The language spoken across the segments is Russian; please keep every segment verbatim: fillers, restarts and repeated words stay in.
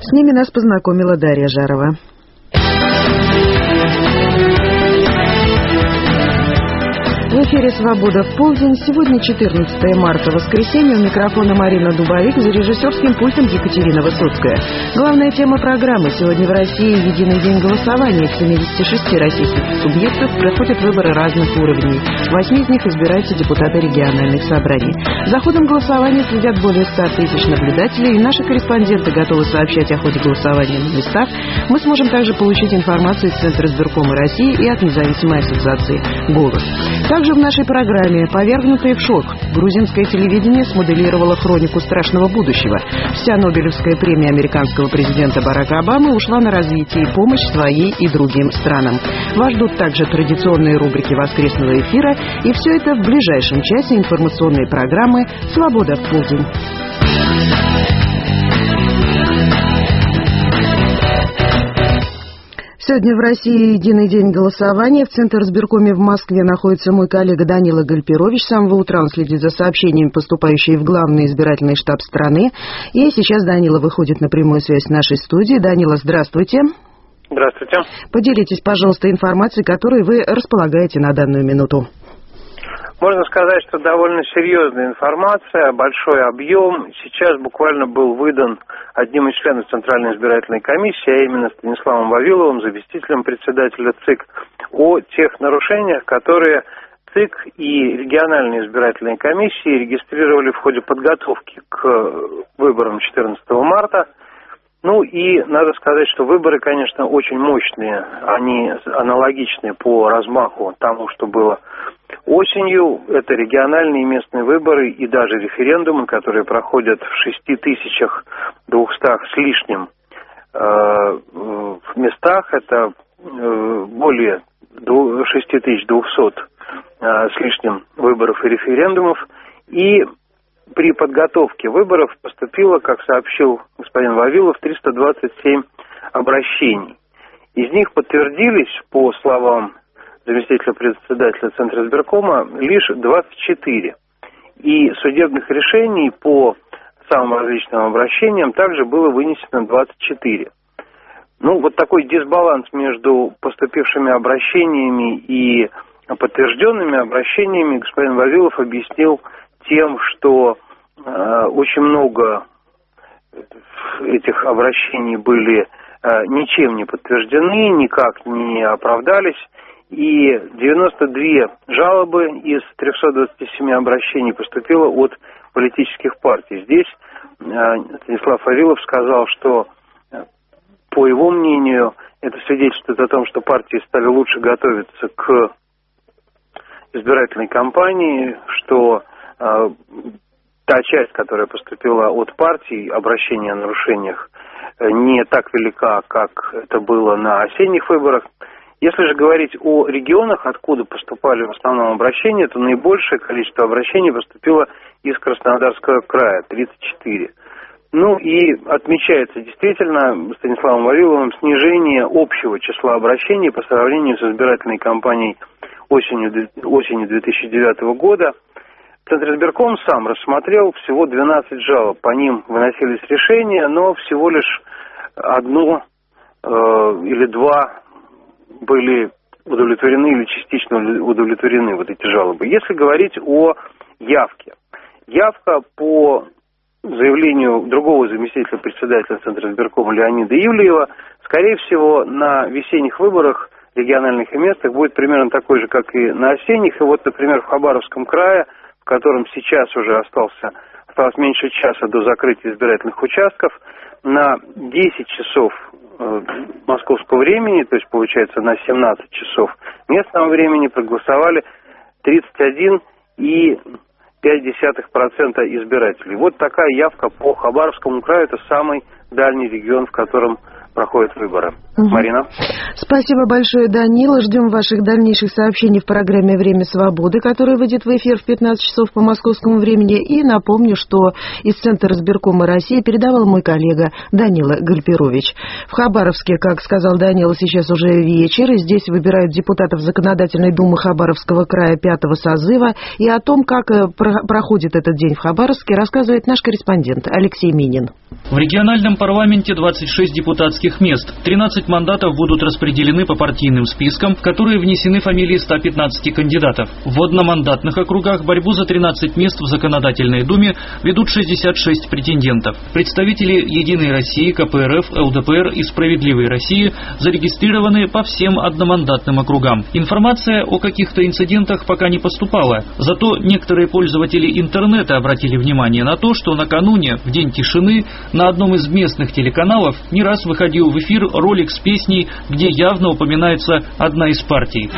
С ними нас познакомила Дарья Жарова. В эфире «Свобода в полдень». Сегодня четырнадцатое марта, воскресенье. У микрофона Марина Дубовик, за режиссерским пультом Екатерина Высоцкая. Главная тема программы. Сегодня в России единый день голосования. В семидесяти шести российских субъектах проходят выборы разных уровней. В восьми из них избираются депутаты региональных собраний. За ходом голосования следят более ста тысяч наблюдателей. И наши корреспонденты готовы сообщать о ходе голосования на местах. Мы сможем также получить информацию из Центра избиркома России и от независимой ассоциации «Голос». Также в нашей программе «Повергнутые в шок». Грузинское телевидение смоделировало хронику страшного будущего. Вся Нобелевская премия американского президента Барака Обамы ушла на развитие и помощь своей и другим странам. Вас ждут также традиционные рубрики воскресного эфира. И все это в ближайшем часе информационной программы «Свобода в полдень». Сегодня в России единый день голосования. В Центре избиркоме в Москве находится мой коллега Данила Гальперович. С самого утра он следит за сообщениями, поступающими в главный избирательный штаб страны. И сейчас Данила выходит на прямую связь с нашей студией. Данила, здравствуйте. Здравствуйте. Поделитесь, пожалуйста, информацией, которой вы располагаете на данную минуту. Можно сказать, что довольно серьезная информация, большой объем. Сейчас буквально был выдан одним из членов Центральной избирательной комиссии, а именно Станиславом Вавиловым, заместителем председателя ЦИК, о тех нарушениях, которые ЦИК и региональные избирательные комиссии регистрировали в ходе подготовки к выборам четырнадцатого марта. Ну и надо сказать, что выборы, конечно, очень мощные, они аналогичны по размаху тому, что было осенью. Это региональные и местные выборы и даже референдумы, которые проходят в шести тысячах двухстах с лишним э, местах. Это э, более шести тысяч двухсот э, с лишним выборов и референдумов. И при подготовке выборов поступило, как сообщил господин Вавилов, триста двадцать семь обращений. Из них подтвердились, по словам заместителя председателя Центра избиркома, лишь двадцать четыре. И судебных решений по самым различным обращениям также было вынесено двадцать четыре. Ну, вот такой дисбаланс между поступившими обращениями и подтвержденными обращениями господин Вавилов объяснил тем, что э, очень много этих обращений были э, ничем не подтверждены, никак не оправдались, и девяносто две жалобы из трехсот двадцати семи обращений поступило от политических партий. Здесь э, Станислав Вавилов сказал, что, э, по его мнению, это свидетельствует о том, что партии стали лучше готовиться к избирательной кампании, что э, та часть, которая поступила от партий, обращения о нарушениях, э, не так велика, как это было на осенних выборах. Если же говорить о регионах, откуда поступали в основном обращения, то наибольшее количество обращений поступило из Краснодарского края, тридцать четыре. Ну и отмечается действительно Станиславом Вавиловым снижение общего числа обращений по сравнению с избирательной кампанией осенью, осенью две тысячи девятого года. Центр избирком сам рассмотрел всего двенадцать жалоб. По ним выносились решения, но всего лишь одно э, или два были удовлетворены или частично удовлетворены вот эти жалобы. Если говорить о явке. Явка по заявлению другого заместителя председателя Центра избиркома Леонида Ивлеева, скорее всего, на весенних выборах региональных и местных будет примерно такой же, как и на осенних. И вот, например, в Хабаровском крае, в котором сейчас уже остался, осталось меньше часа до закрытия избирательных участков, на десять часов э, московского времени, то есть получается на семнадцать часов местного времени, проголосовали тридцать один и пять десятых процента избирателей. Вот такая явка по Хабаровскому краю. Это самый дальний регион, в котором проходят выборы. Угу. Марина. Спасибо большое, Данила. Ждем ваших дальнейших сообщений в программе «Время свободы», которая выйдет в эфир в пятнадцать часов по московскому времени. И напомню, что из Центра избиркома России передавал мой коллега Данила Гальперович. В Хабаровске, как сказал Данила, сейчас уже вечер, и здесь выбирают депутатов Законодательной думы Хабаровского края пятого созыва. И о том, как проходит этот день в Хабаровске, рассказывает наш корреспондент Алексей Минин. В региональном парламенте двадцать шесть депутатских мест. тринадцать мандатов будут распределены по партийным спискам, в которые внесены фамилии ста пятнадцати кандидатов. В одномандатных округах борьбу за тринадцать мест в Законодательной Думе ведут шестьдесят шесть претендентов. Представители «Единой России», ка пэ эр эф, эл дэ пэ эр и «Справедливой России» зарегистрированы по всем одномандатным округам. Информация о каких-то инцидентах пока не поступала. Зато некоторые пользователи интернета обратили внимание на то, что накануне, в День тишины, на одном из местных телеканалов не раз выходил в эфир ролик с песней, где явно упоминается одна из партий.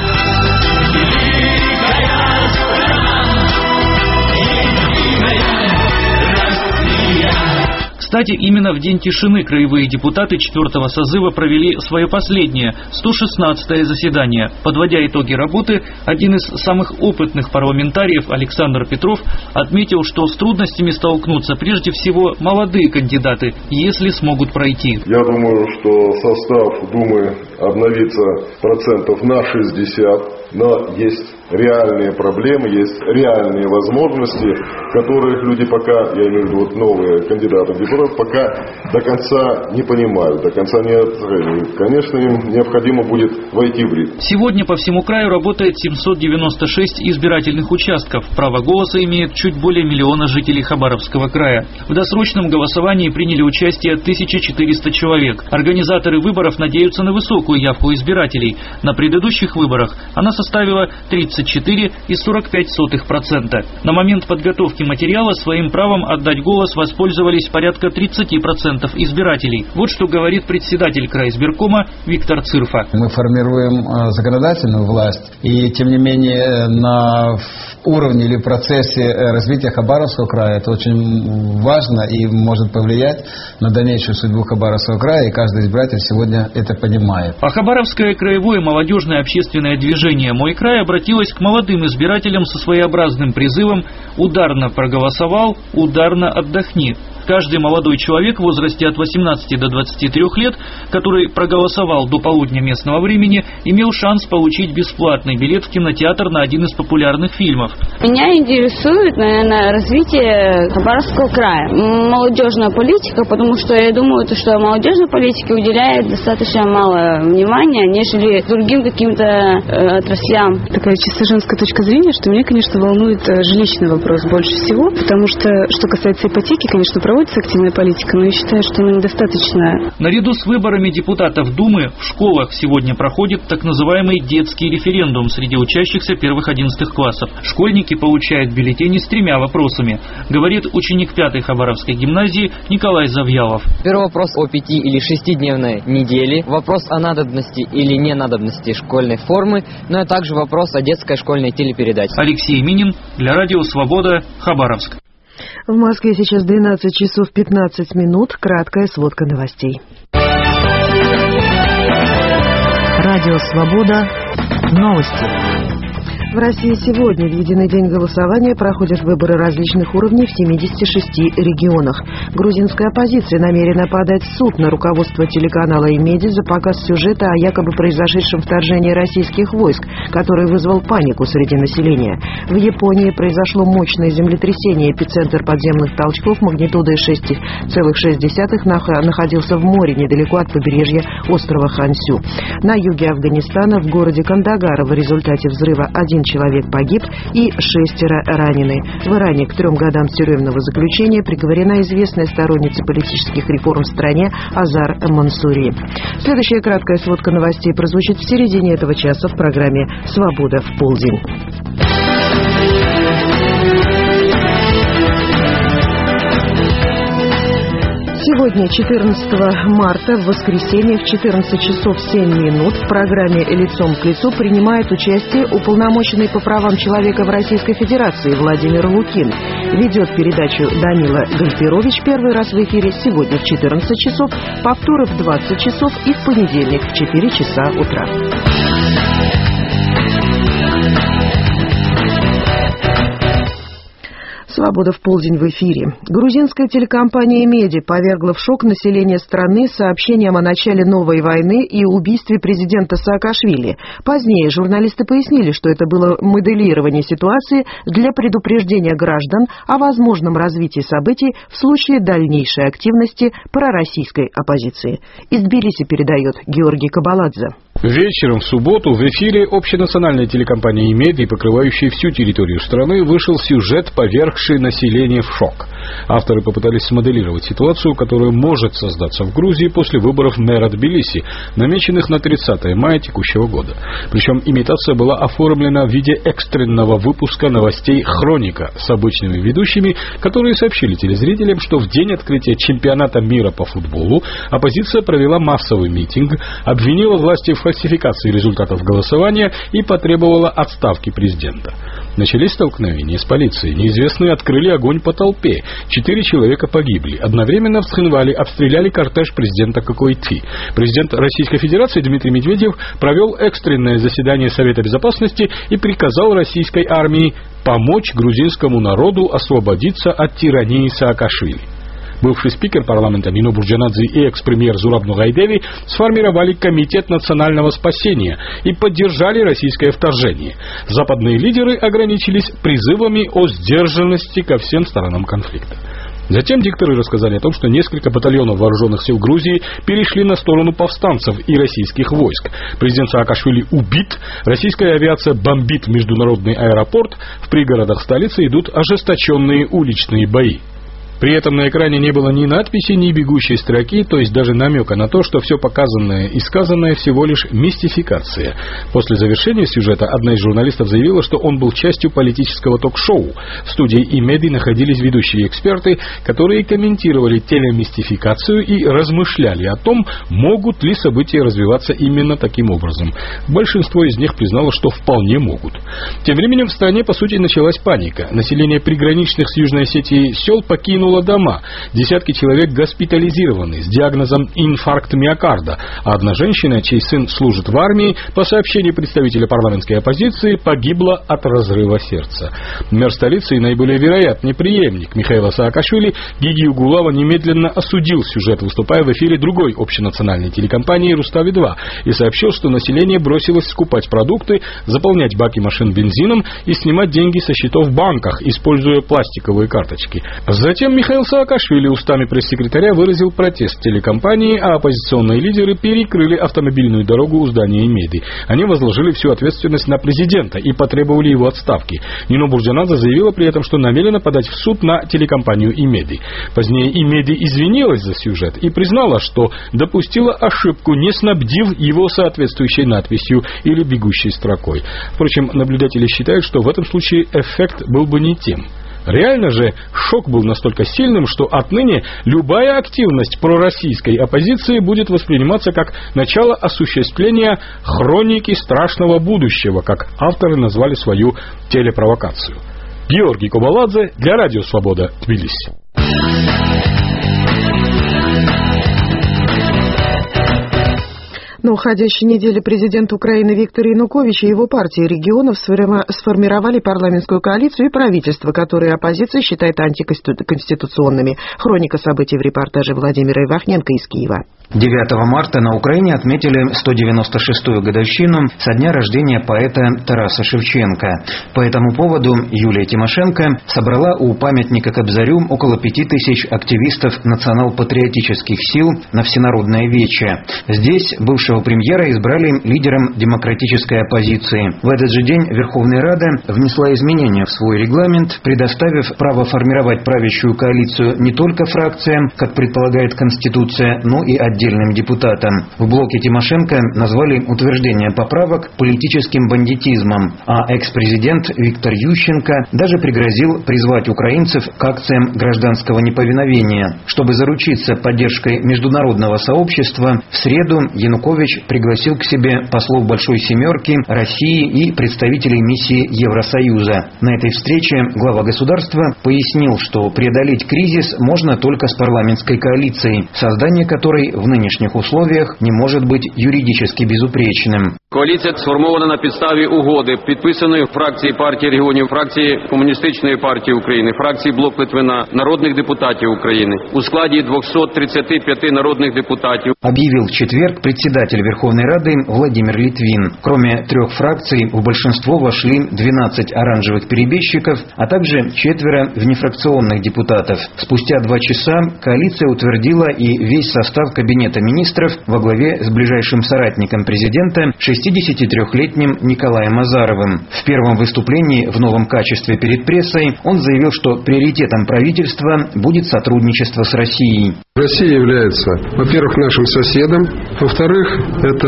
Кстати, именно в День тишины краевые депутаты четвертого созыва провели свое последнее, сто шестнадцатое заседание. Подводя итоги работы, один из самых опытных парламентариев, Александр Петров, отметил, что с трудностями столкнутся прежде всего молодые кандидаты, если смогут пройти. Я думаю, что состав Думы обновится процентов на шестьдесят, но есть реальные проблемы, есть реальные возможности, которых люди пока, я имею в виду вот новые кандидаты в депутаты, пока до конца не понимают, до конца не оценивают. Конечно, им необходимо будет войти в ритм. Сегодня по всему краю работает семьсот девяносто шесть избирательных участков. Право голоса имеет чуть более миллиона жителей Хабаровского края. В досрочном голосовании приняли участие тысяча четыреста человек. Организаторы выборов надеются на высокую явку избирателей. На предыдущих выборах она составила тридцать четыре и сорок пять сотых процента. На момент подготовки материала своим правом отдать голос воспользовались порядка тридцать процентов избирателей. Вот что говорит председатель крайизбиркома Виктор Цирфа. Мы формируем законодательную власть, и тем не менее на уровне или процессе развития Хабаровского края это очень важно и может повлиять на дальнейшую судьбу Хабаровского края, и каждый избиратель сегодня это понимает. А Хабаровское краевое молодежное общественное движение «Мой край» обратилось к молодым избирателям со своеобразным призывом «Ударно проголосовал, ударно отдохни». Каждый молодой человек в возрасте от восемнадцати до двадцати трёх лет, который проголосовал до полудня местного времени, имел шанс получить бесплатный билет в кинотеатр на один из популярных фильмов. Меня интересует, наверное, развитие Хабаровского края, молодежная политика, потому что я думаю, что молодежной политике уделяет достаточно мало внимания, нежели другим каким-то э, отраслям. Такая чисто женская точка зрения, что меня, конечно, волнует жилищный вопрос больше всего, потому что, что касается ипотеки, конечно, проводится активная политика, но я считаю, что она недостаточная. Наряду с выборами депутатов Думы в школах сегодня проходит так называемый детский референдум среди учащихся первых-одиннадцатых классов. Школьники получают бюллетени с тремя вопросами, говорит ученик пятой Хабаровской гимназии Николай Завьялов. Первый вопрос о пяти- или шестидневной неделе, вопрос о надобности или ненадобности школьной формы, но и также вопрос о детской школьной телепередаче. Алексей Минин для Радио Свобода, Хабаровск. В Москве сейчас двенадцать часов пятнадцать минут. Краткая сводка новостей. Радио Свобода. Новости. В России сегодня, в единый день голосования, проходят выборы различных уровней в семидесяти шести регионах. Грузинская оппозиция намерена подать в суд на руководство телеканала «Имеди» за показ сюжета о якобы произошедшем вторжении российских войск, который вызвал панику среди населения. В Японии произошло мощное землетрясение. Эпицентр подземных толчков магнитудой шесть целых шесть десятых находился в море недалеко от побережья острова Хансю. На юге Афганистана, в городе Кандагар, в результате взрыва один человек погиб и шестеро ранены. В Иране к трем годам тюремного заключения приговорена известная сторонница политических реформ в стране Азар Мансури. Следующая краткая сводка новостей прозвучит в середине этого часа в программе «Свобода в полдень». Сегодня, четырнадцатого марта, в воскресенье в четырнадцать часов семь минут в программе «Лицом к лицу» принимает участие уполномоченный по правам человека в Российской Федерации Владимир Лукин. Ведет передачу Данила Гальперович первый раз в эфире сегодня в четырнадцать часов, повторы в двадцать часов и в понедельник в четыре часа утра. «Свобода в полдень» в эфире. Грузинская телекомпания «Меди» повергла в шок население страны сообщением о начале новой войны и убийстве президента Саакашвили. Позднее журналисты пояснили, что это было моделирование ситуации для предупреждения граждан о возможном развитии событий в случае дальнейшей активности пророссийской оппозиции. Из Тбилиси передает Георгий Кабаладзе. Вечером в субботу в эфире общенациональной телекомпании «Меди», покрывающей всю территорию страны, вышел сюжет, повергший население в шок. Авторы попытались смоделировать ситуацию, которая может создаться в Грузии после выборов мэра Тбилиси, намеченных на тридцатое мая текущего года. Причем имитация была оформлена в виде экстренного выпуска новостей «Хроника» с обычными ведущими, которые сообщили телезрителям, что в день открытия чемпионата мира по футболу оппозиция провела массовый митинг, обвинила власти в фальсификации результатов голосования и потребовала отставки президента. Начались столкновения с полицией. Неизвестные открыли огонь по толпе. Четыре человека погибли. Одновременно в Цхинвале обстреляли кортеж президента Кокойти. Президент Российской Федерации Дмитрий Медведев провел экстренное заседание Совета Безопасности и приказал российской армии помочь грузинскому народу освободиться от тирании Саакашвили. Бывший спикер парламента Нино Бурджанадзе и экс-премьер Зураб Нугайдеви сформировали Комитет национального спасения и поддержали российское вторжение. Западные лидеры ограничились призывами о сдержанности ко всем сторонам конфликта. Затем дикторы рассказали о том, что несколько батальонов вооруженных сил Грузии перешли на сторону повстанцев и российских войск. Президент Саакашвили убит, российская авиация бомбит международный аэропорт, в пригородах столицы идут ожесточенные уличные бои. При этом на экране не было ни надписи, ни бегущей строки, то есть даже намека на то, что все показанное и сказанное всего лишь мистификация. После завершения сюжета одна из журналистов заявила, что он был частью политического ток-шоу. В студии «Имеди» находились ведущие эксперты, которые комментировали телемистификацию и размышляли о том, могут ли события развиваться именно таким образом. Большинство из них признало, что вполне могут. Тем временем в стране, по сути, началась паника. Население приграничных с Южной Осетией сел покинуло дома. Десятки человек госпитализированы с диагнозом инфаркт миокарда, а одна женщина, чей сын служит в армии, по сообщению представителя парламентской оппозиции, погибла от разрыва сердца. Мэр столицы и наиболее вероятный преемник Михаила Саакашвили Гиги Угулава немедленно осудил сюжет, выступая в эфире другой общенациональной телекомпании Рустави два, и сообщил, что население бросилось скупать продукты, заполнять баки машин бензином и снимать деньги со счетов в банках, используя пластиковые карточки. Затем Михаил Саакашвили устами пресс-секретаря выразил протест телекомпании, а оппозиционные лидеры перекрыли автомобильную дорогу у здания «Меди». Они возложили всю ответственность на президента и потребовали его отставки. Нино Бурджанадзе заявила при этом, что намерена подать в суд на телекомпанию «Имеди». Позднее «Имеди» извинилась за сюжет и признала, что допустила ошибку, не снабдив его соответствующей надписью или бегущей строкой. Впрочем, наблюдатели считают, что в этом случае эффект был бы не тем. Реально же шок был настолько сильным, что отныне любая активность пророссийской оппозиции будет восприниматься как начало осуществления хроники страшного будущего, как авторы назвали свою телепровокацию. Георгий Кабаладзе для Радио Свобода, Тбилиси. На уходящей неделе президент Украины Виктор Янукович и его партия регионов сформировали парламентскую коалицию и правительство, которые оппозиция считает антиконституционными. Хроника событий в репортаже Владимира Ивахненко из Киева. девятого марта на Украине отметили сто девяносто шестую годовщину со дня рождения поэта Тараса Шевченко. По этому поводу Юлия Тимошенко собрала у памятника Кобзарю около пяти тысяч активистов национал-патриотических сил на всенародное вече. Здесь бывшего премьера избрали лидером демократической оппозиции. В этот же день Верховная Рада внесла изменения в свой регламент, предоставив право формировать правящую коалицию не только фракциям, как предполагает Конституция, но и отдельным депутатам. В блоке Тимошенко назвали утверждение поправок политическим бандитизмом, а экс-президент Виктор Ющенко даже пригрозил призвать украинцев к акциям гражданского неповиновения. Чтобы заручиться поддержкой международного сообщества, в среду Янукович пригласил к себе послов Большой Семерки, России и представителей миссии Евросоюза. На этой встрече глава государства пояснил, что преодолеть кризис можно только с парламентской коалицией, создание которой в нынешних условиях не может быть юридически безупречным. Коаліція сформована на підставі угоди, підписаної фракції партії регіонів, фракції Комуністичної партії України, фракції Блок Литвина, народних депутатів України у складі двухсот тридцати пяти народных депутатов. Объявил в четверг председатель Верховной Рады Владимир Литвин. Кроме трех фракций, в большинство вошли двенадцать оранжевых перебежчиков, а также четверо внефракционных депутатов. Спустя два часа коалиция утвердила и весь состав Кабинета министров во главе с ближайшим соратником президента, шестидесятитрёхлетним Николаем Азаровым. В первом выступлении в новом качестве перед прессой он заявил, что приоритетом правительства будет сотрудничество с Россией. Россия является, во-первых, нашим соседом, во-вторых,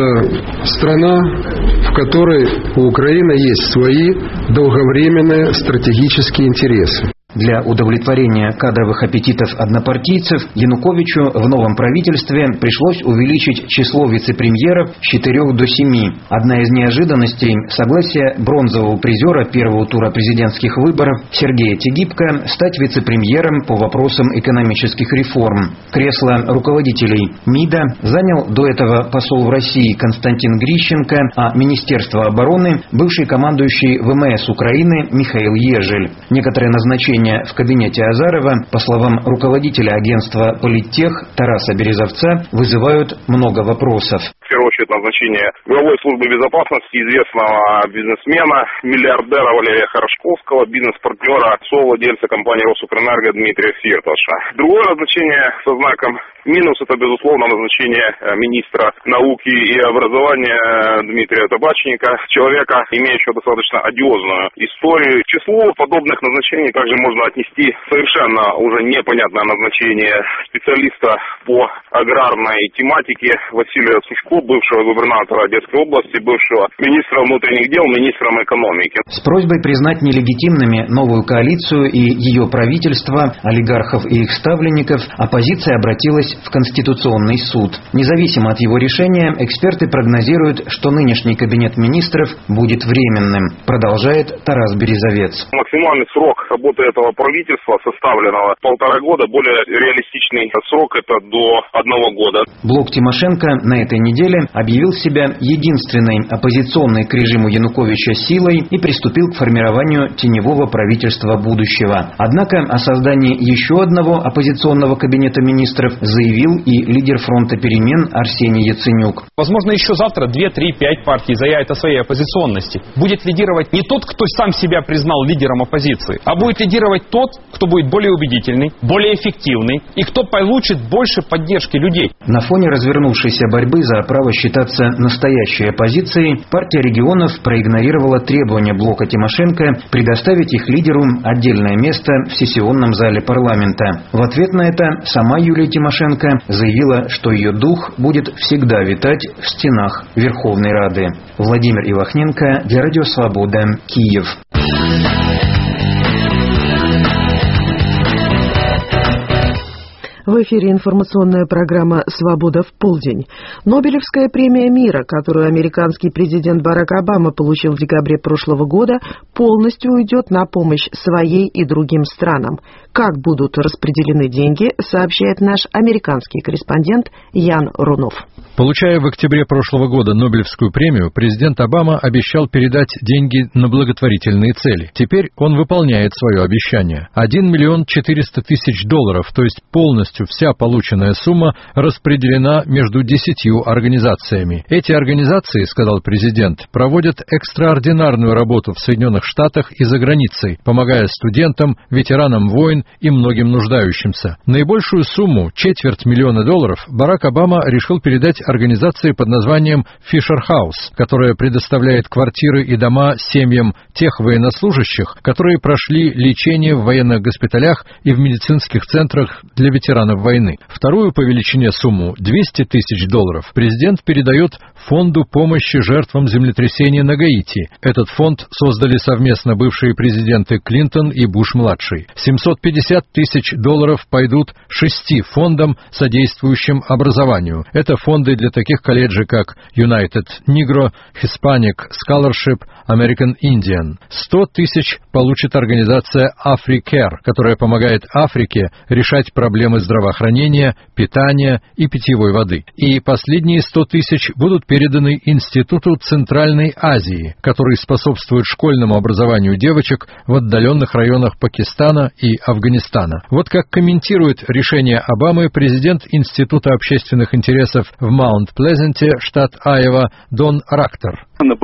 это страна, в которой у Украины есть свои долговременные стратегические интересы. Для удовлетворения кадровых аппетитов однопартийцев Януковичу в новом правительстве пришлось увеличить число вице-премьеров с четырех до семи. Одна из неожиданностей – согласие бронзового призера первого тура президентских выборов Сергея Тегибко стать вице-премьером по вопросам экономических реформ. Кресло руководителей МИДа занял до этого посол в России Константин Грищенко, а Министерство обороны – бывший командующий ВМС Украины Михаил Ежель. Некоторые назначения в кабинете Азарова, по словам руководителя агентства «Политтех» Тараса Березовца, вызывают много вопросов. В первую очередь назначение главой службы безопасности известного бизнесмена, миллиардера Валерия Хорошковского, бизнес-партнера, совладельца компании «Росукрэнерго» Дмитрия Фирташа. Другое назначение со знаком минус – это, безусловно, назначение министра науки и образования Дмитрия Табачника, человека, имеющего достаточно одиозную историю. К числу подобных назначений также можно отнести совершенно уже непонятное назначение специалиста по аграрной тематике Василия Сушко, бывшего губернатора Одесской области, бывшего министра внутренних дел, министром экономики. С просьбой признать нелегитимными новую коалицию и ее правительство, олигархов и их ставленников, оппозиция обратилась в Конституционный суд. Независимо от его решения, эксперты прогнозируют, что нынешний кабинет министров будет временным, продолжает Тарас Березовец. Максимальный срок работы этого правительства, составленного полтора года, более реалистичный срок это до одного года. Блок Тимошенко на этой неделе объявил себя единственной оппозиционной к режиму Януковича силой и приступил к формированию теневого правительства будущего. Однако о создании еще одного оппозиционного кабинета министров заявил и лидер фронта перемен Арсений Яценюк. Возможно, еще завтра две, три, пять партий заявят о своей оппозиционности. Будет лидировать не тот, кто сам себя признал лидером оппозиции, а будет лидировать тот, кто будет более убедительный, более эффективный и кто получит больше поддержки людей. На фоне развернувшейся борьбы за право считаться настоящей оппозицией, партия регионов проигнорировала требования блока Тимошенко предоставить их лидеру отдельное место в сессионном зале парламента. В ответ на это сама Юлия Тимошенко заявила, что ее дух будет всегда витать в стенах Верховной Рады. Владимир Ивахненко для Радио Свобода, Киев. В эфире информационная программа «Свобода в полдень». Нобелевская премия мира, которую американский президент Барак Обама получил в декабре прошлого года, полностью уйдет на помощь своей и другим странам. Как будут распределены деньги, сообщает наш американский корреспондент Ян Рунов. Получая в октябре прошлого года Нобелевскую премию, президент Обама обещал передать деньги на благотворительные цели. Теперь он выполняет свое обещание. один миллион четыреста тысяч долларов, то есть полностью вся полученная сумма, распределена между десятью организациями. Эти организации, сказал президент, проводят экстраординарную работу в Соединенных Штатах и за границей, помогая студентам, ветеранам войн и многим нуждающимся. Наибольшую сумму, четверть миллиона долларов, Барак Обама решил передать организации под названием Fisher House, которая предоставляет квартиры и дома семьям тех военнослужащих, которые прошли лечение в военных госпиталях и в медицинских центрах для ветеранов войны. Вторую по величине сумму, двести тысяч долларов, президент передает Фонду помощи жертвам землетрясения на Гаити. Этот фонд создали совместно бывшие президенты Клинтон и Буш-младший. семьсот пятьдесят тысяч долларов пойдут шести фондам, содействующим образованию. Это фонды для таких колледжей, как United Negro, Hispanic Scholarship, American Indian. сто тысяч получит организация AfriCare, которая помогает Африке решать проблемы здравоохранения, питания и питьевой воды. И последние сто тысяч будут переданы Институту Центральной Азии, который способствует школьному образованию девочек в отдаленных районах Пакистана и Афганистана. Вот как комментирует решение Обамы президент Института общественных интересов в Маунт-Плезенте, штат Айова, Дон Рактер.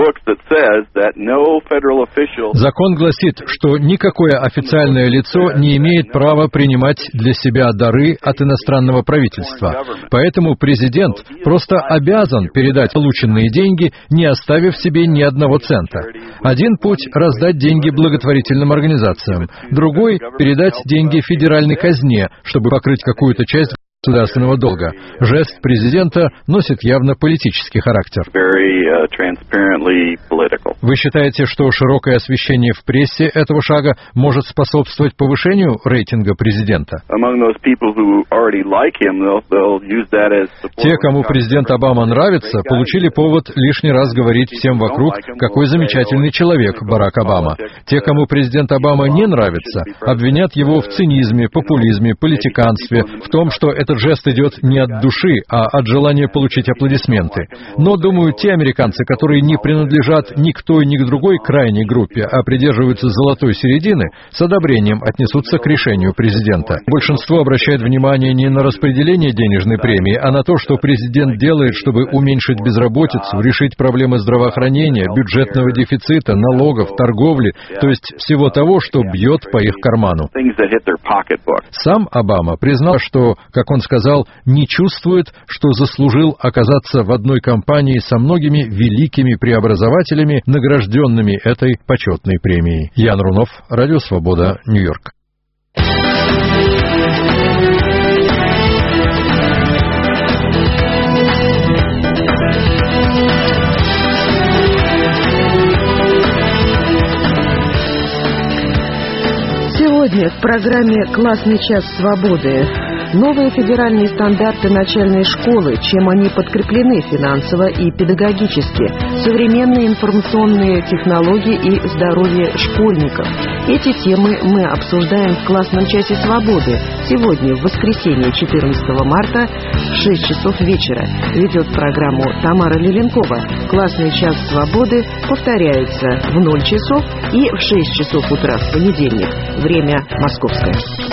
Закон гласит, что никакое официальное лицо не имеет права принимать для себя дары от иностранного правительства. Поэтому президент просто обязан передать полученные деньги, не оставив себе ни одного цента. Один путь — раздать деньги благотворительным организациям, другой — передать деньги федеральной казне, чтобы покрыть какую-то часть государственного долга. Жест президента носит явно политический характер. Вы считаете, что широкое освещение в прессе этого шага может способствовать повышению рейтинга президента? Те, кому президент Обама нравится, получили повод лишний раз говорить всем вокруг, какой замечательный человек Барак Обама. Те, кому президент Обама не нравится, обвинят его в цинизме, популизме, политиканстве, в том, что этот жест идет не от души, а от желания получить аплодисменты. Но, думаю, те американцы, которые не принадлежат ни к той, ни к другой крайней группе, а придерживаются золотой середины, с одобрением отнесутся к решению президента. Большинство обращает внимание не на распределение денежной премии, а на то, что президент делает, чтобы уменьшить безработицу, решить проблемы здравоохранения, бюджетного дефицита, налогов, торговли, то есть всего того, что бьет по их карману. Сам Обама признал, что, как он сказал, не чувствует, что заслужил оказаться в одной компании со многими великими преобразователями, награжденными этой почетной премией. Ян Рунов, Радио Свобода, Нью-Йорк. Сегодня в программе «Классный час свободы» новые федеральные стандарты начальной школы, чем они подкреплены финансово и педагогически, современные информационные технологии и здоровье школьников. Эти темы мы обсуждаем в «Классном часе свободы» сегодня, в воскресенье, четырнадцатого марта, в шесть часов вечера. Ведет программу Тамара Лиленкова. «Классный час свободы» повторяется в ноль часов и в шесть часов утра в понедельник. Время московское.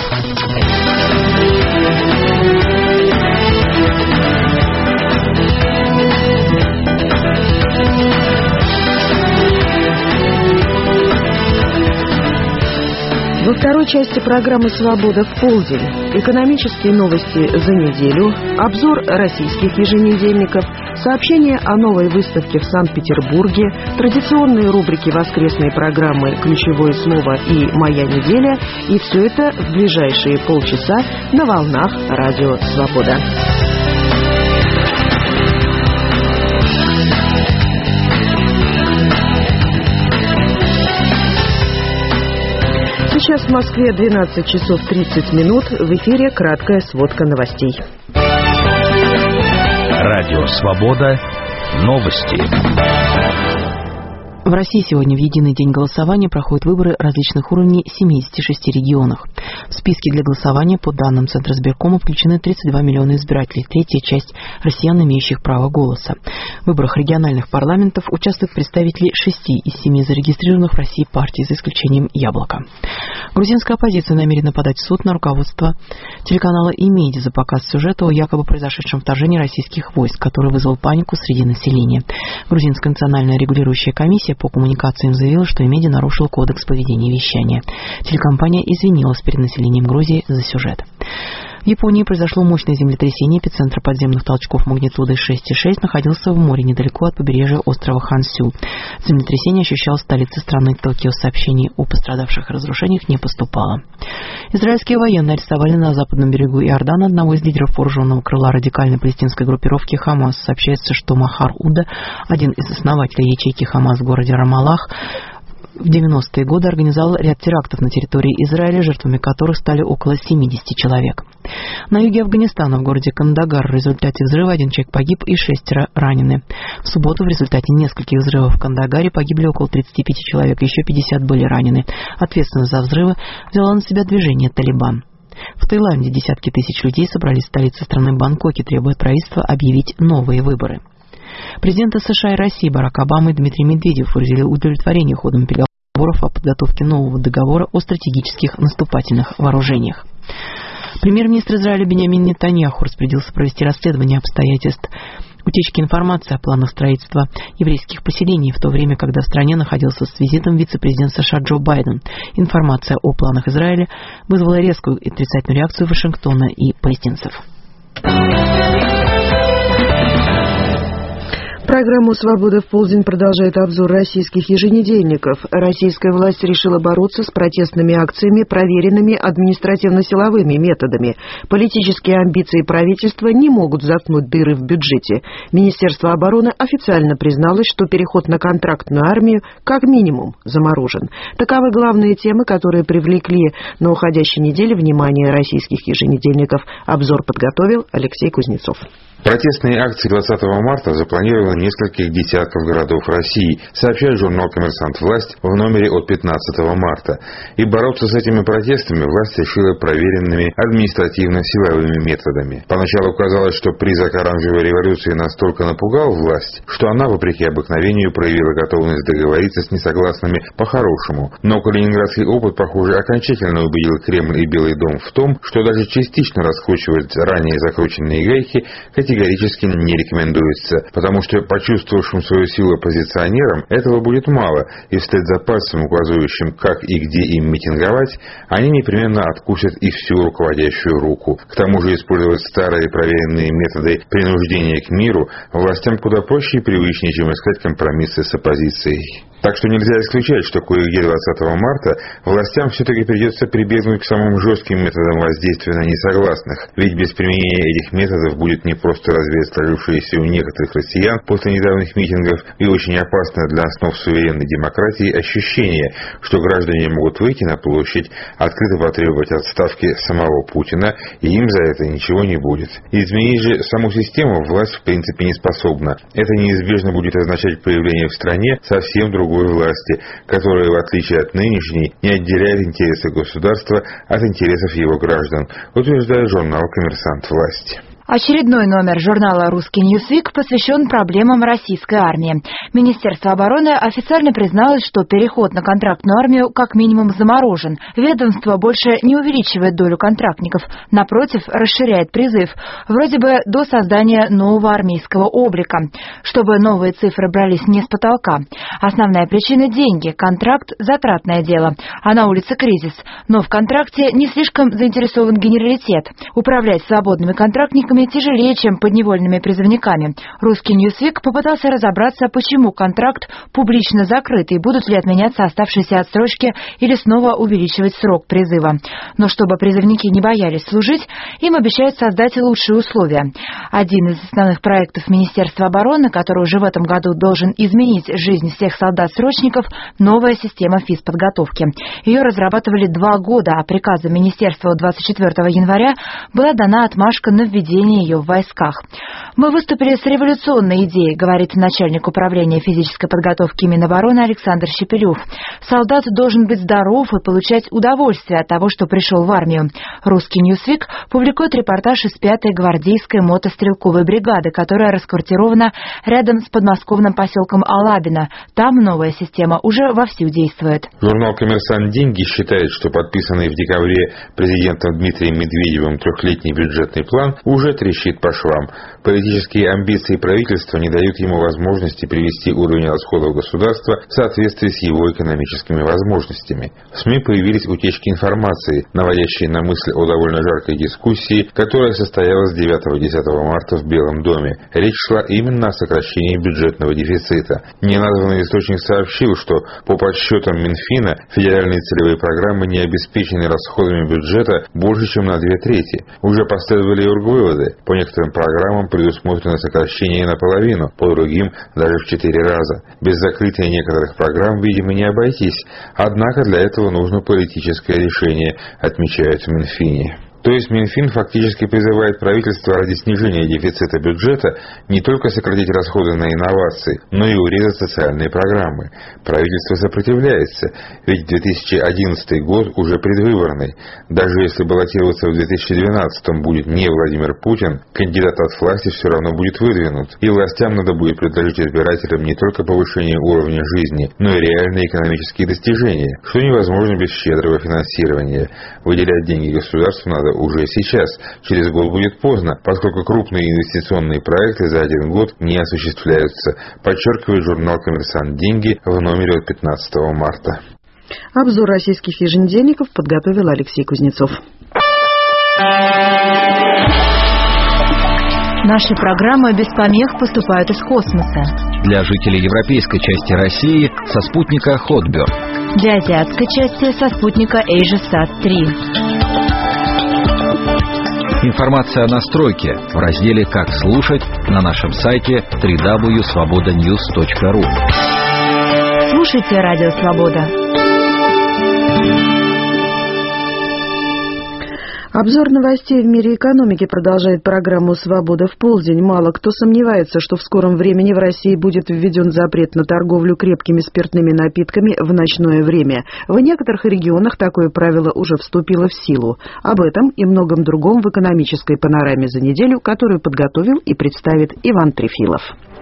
Во второй части программы «Свобода в полдень» экономические новости за неделю, обзор российских еженедельников, сообщение о новой выставке в Санкт-Петербурге, традиционные рубрики воскресной программы «Ключевое слово» и «Моя неделя», и все это в ближайшие полчаса на волнах Радио Свобода. Сейчас в Москве двенадцать часов тридцать минут. В эфире краткая сводка новостей. Радио Свобода. Новости. В России сегодня в единый день голосования проходят выборы различных уровней в семидесяти шести регионах. В списке для голосования, по данным Центра избиркома, включены тридцать два миллиона избирателей, третья часть россиян, имеющих право голоса. В выборах региональных парламентов участвуют представители шести из семи зарегистрированных в России партий, за исключением «Яблоко». Грузинская оппозиция намерена подать в суд на руководство телеканала «Имеди» за показ сюжета о якобы произошедшем вторжении российских войск, который вызвал панику среди населения. Грузинская национальная регулирующая комиссия по коммуникациям заявила, что «Имеди» нарушил кодекс поведения и вещания. Телекомпания извинилась перед населением Грузии за сюжет. В Японии произошло мощное землетрясение. Эпицентр подземных толчков магнитудой шесть и шесть находился в море недалеко от побережья острова Хансю. Землетрясение ощущалось в столице страны Токио. Сообщений о пострадавших и разрушениях не поступало. Израильские военные арестовали на западном берегу Иордана одного из лидеров вооруженного крыла радикальной палестинской группировки «Хамас». Сообщается, что Махар Уда, один из основателей ячейки «Хамас» в городе Рамаллах, в девяностые годы организовал ряд терактов на территории Израиля, жертвами которых стали около семидесяти человек. На юге Афганистана, в городе Кандагар, в результате взрыва один человек погиб и шестеро ранены. В субботу в результате нескольких взрывов в Кандагаре погибли около тридцати пяти человек, еще пятьдесят были ранены. Ответственность за взрывы взяла на себя движение «Талибан». В Таиланде десятки тысяч людей собрались в столице страны Бангкоке, требуя от правительства объявить новые выборы. Президенты США и России Барак Обама и Дмитрий Медведев выразили удовлетворение ходом переговоров о подготовке нового договора о стратегических наступательных вооружениях. Премьер-министр Израиля Биньямин Нетаньяху распорядился провести расследование обстоятельств утечки информации о планах строительства еврейских поселений, в то время, когда в стране находился с визитом вице-президент США Джо Байден. Информация о планах Израиля вызвала резкую и отрицательную реакцию Вашингтона и палестинцев. Программу «Свобода в полдень» продолжает обзор российских еженедельников. Российская власть решила бороться с протестными акциями, проверенными административно-силовыми методами. Политические амбиции правительства не могут заткнуть дыры в бюджете. Министерство обороны официально призналось, что переход на контрактную армию как минимум заморожен. Таковы главные темы, которые привлекли на уходящей неделе внимание российских еженедельников. Обзор подготовил Алексей Кузнецов. Протестные акции двадцатого марта запланированы в нескольких десятков городов России, сообщает журнал «Коммерсант. Власть» в номере от пятнадцатого марта. И бороться с этими протестами власть решила проверенными административно-силовыми методами. Поначалу казалось, что призрак оранжевой революции настолько напугал власть, что она, вопреки обыкновению, проявила готовность договориться с несогласными по-хорошему. Но калининградский опыт, похоже, окончательно убедил Кремль и Белый дом в том, что даже частично раскручивать ранее закрученные гайки категорически не рекомендуется, потому что почувствовавшим свою силу оппозиционерам этого будет мало, и вслед за пальцем, указывающим, как и где им митинговать, они непременно откусят и всю руководящую руку. К тому же использовать старые проверенные методы принуждения к миру властям куда проще и привычнее, чем искать компромиссы с оппозицией. Так что нельзя исключать, что кое-где двадцатого марта властям все-таки придется прибегнуть к самым жестким методам воздействия на несогласных, ведь без применения этих методов будет не просто развеять сложившиеся у некоторых россиян после недавних митингов и очень опасно для основ суверенной демократии ощущение, что граждане могут выйти на площадь, открыто потребовать отставки самого Путина, и им за это ничего не будет. Изменить же саму систему власть в принципе не способна. Это неизбежно будет означать появление в стране совсем другого власти, которая, в отличие от нынешней, не отделяет интересы государства от интересов его граждан, утверждает журнал «Коммерсант. Власть». Очередной номер журнала «Русский Ньюсвик» посвящен проблемам российской армии. Министерство обороны официально призналось, что переход на контрактную армию как минимум заморожен. Ведомство больше не увеличивает долю контрактников, напротив, расширяет призыв, вроде бы до создания нового армейского облика, чтобы новые цифры брались не с потолка. Основная причина – деньги. Контракт – затратное дело, а на улице кризис. Но в контракте не слишком заинтересован генералитет. Управлять свободными контрактниками тяжелее, чем подневольными призывниками. Русский Ньюсвик попытался разобраться, почему контракт публично закрыт и будут ли отменяться оставшиеся отсрочки или снова увеличивать срок призыва. Но чтобы призывники не боялись служить, им обещают создать лучшие условия. Один из основных проектов Министерства обороны, который уже в этом году должен изменить жизнь всех солдат-срочников, новая система физподготовки. Ее разрабатывали два года, а приказом Министерства двадцать четвёртого января была дана отмашка на введение ее в войсках. Мы выступили с революционной идеей, говорит начальник управления физической подготовки Минобороны Александр Щепелев. Солдат должен быть здоров и получать удовольствие от того, что пришел в армию. Русский Ньюсвик публикует репортаж из пятой гвардейской мотострелковой бригады, которая расквартирована рядом с подмосковным поселком Алабино. Там новая система уже вовсю действует. Журнал «Коммерсант. Деньги» считает, что подписанный в декабре президентом Дмитрием Медведевым трехлетний бюджетный план уже трещит по швам. По Политические амбиции правительства не дают ему возможности привести уровень расходов государства в соответствии с его экономическими возможностями. В СМИ появились утечки информации, наводящие на мысль о довольно жаркой дискуссии, которая состоялась девятого-десятого марта в Белом доме. Речь шла именно о сокращении бюджетного дефицита. Неназванный источник сообщил, что по подсчетам Минфина федеральные целевые программы не обеспечены расходами бюджета больше, чем на две трети. Уже последовали выводы. По некоторым программам предусмотрено сокращение наполовину, по другим даже в четыре раза. Без закрытия некоторых программ, видимо, не обойтись. Однако для этого нужно политическое решение, отмечают в Минфине. То есть Минфин фактически призывает правительство ради снижения дефицита бюджета не только сократить расходы на инновации, но и урезать социальные программы. Правительство сопротивляется, ведь две тысячи одиннадцатый год уже предвыборный. Даже если баллотироваться в две тысячи двенадцатом будет не Владимир Путин, кандидат от власти все равно будет выдвинут. И властям надо будет предложить избирателям не только повышение уровня жизни, но и реальные экономические достижения, что невозможно без щедрого финансирования. Выделять деньги государству надо уже сейчас. Через год будет поздно, поскольку крупные инвестиционные проекты за один год не осуществляются, подчеркивает журнал «Коммерсант. Деньги» в номере от пятнадцатого марта. Обзор российских еженедельников подготовил Алексей Кузнецов. Наши программы без помех поступают из космоса. Для жителей европейской части России со спутника Хотберг. Для азиатской части со спутника AsiaSat три. Информация о настройке в разделе «Как слушать» на нашем сайте дабл ю дабл ю дабл ю точка свобода ньюс точка ру. Слушайте Радио Свобода. Обзор новостей в мире экономики продолжает программу «Свобода в полдень». Мало кто сомневается, что в скором времени в России будет введен запрет на торговлю крепкими спиртными напитками в ночное время. В некоторых регионах такое правило уже вступило в силу. Об этом и многом другом в экономической панораме за неделю, которую подготовил и представит Иван Трефилов.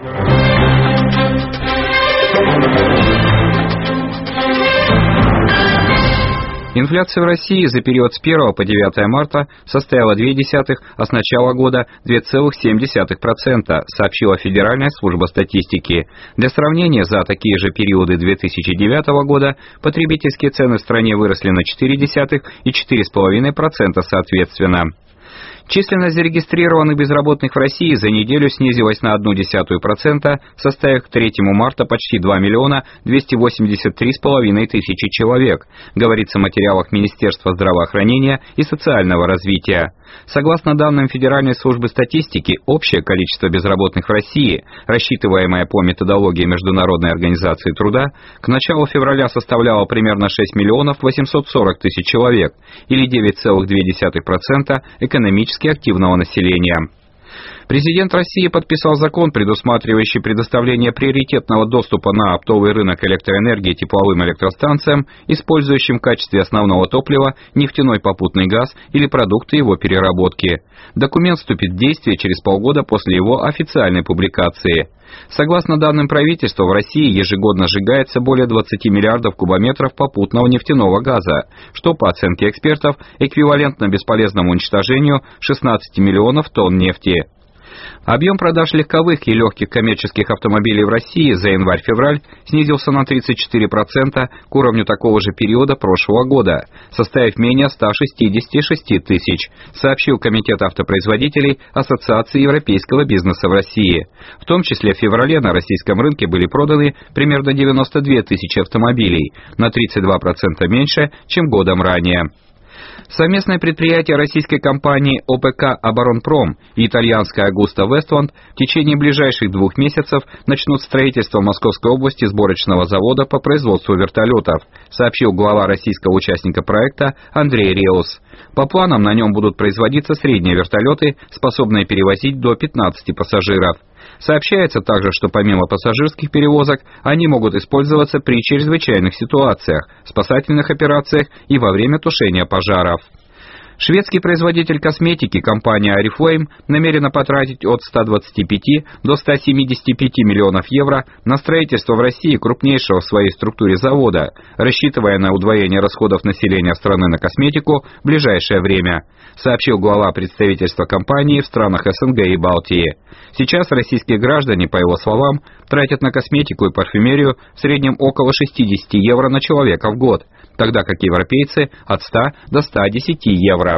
Инфляция в России за период с первого по девятое марта составила ноль целых две десятых, а с начала года две целых семь десятых процента, сообщила Федеральная служба статистики. Для сравнения, за такие же периоды две тысячи девятого года потребительские цены в стране выросли на четыре десятых и четыре целых пять десятых процента соответственно. Численность зарегистрированных безработных в России за неделю снизилась на ноль целых одну десятую процента, составив к третьему марта почти два миллиона двести восемьдесят три с половиной тысячи человек, говорится в материалах Министерства здравоохранения и социального развития. Согласно данным Федеральной службы статистики, общее количество безработных в России, рассчитываемое по методологии Международной организации труда, к началу февраля составляло примерно шесть миллионов восемьсот сорок тысяч человек, или девять целых две десятых процента экономически активного населения. Президент России подписал закон, предусматривающий предоставление приоритетного доступа на оптовый рынок электроэнергии тепловым электростанциям, использующим в качестве основного топлива нефтяной попутный газ или продукты его переработки. Документ вступит в действие через полгода после его официальной публикации. Согласно данным правительства, в России ежегодно сжигается более двадцати миллиардов кубометров попутного нефтяного газа, что, по оценке экспертов, эквивалентно бесполезному уничтожению шестнадцати миллионов тонн нефти. Объем продаж легковых и легких коммерческих автомобилей в России за январь-февраль снизился на тридцать четыре процента к уровню такого же периода прошлого года, составив менее ста шестидесяти шести тысяч, сообщил Комитет автопроизводителей Ассоциации европейского бизнеса в России. В том числе в феврале на российском рынке были проданы примерно девяносто две тысячи автомобилей, на тридцать два процента меньше, чем годом ранее. Совместное предприятие российской компании ОПК «Оборонпром» и итальянская «Агуста Вестланд» в течение ближайших двух месяцев начнут строительство в Московской области сборочного завода по производству вертолетов, сообщил глава российского участника проекта Андрей Реус. По планам, на нем будут производиться средние вертолеты, способные перевозить до пятнадцати пассажиров. Сообщается также, что помимо пассажирских перевозок, они могут использоваться при чрезвычайных ситуациях, спасательных операциях и во время тушения пожаров. Шведский производитель косметики, компания Oriflame, намерена потратить от ста двадцати пяти до ста семидесяти пяти миллионов евро на строительство в России крупнейшего в своей структуре завода, рассчитывая на удвоение расходов населения страны на косметику в ближайшее время, сообщил глава представительства компании в странах СНГ и Балтии. Сейчас российские граждане, по его словам, тратят на косметику и парфюмерию в среднем около шестидесяти евро на человека в год, тогда как европейцы от ста до ста десяти евро.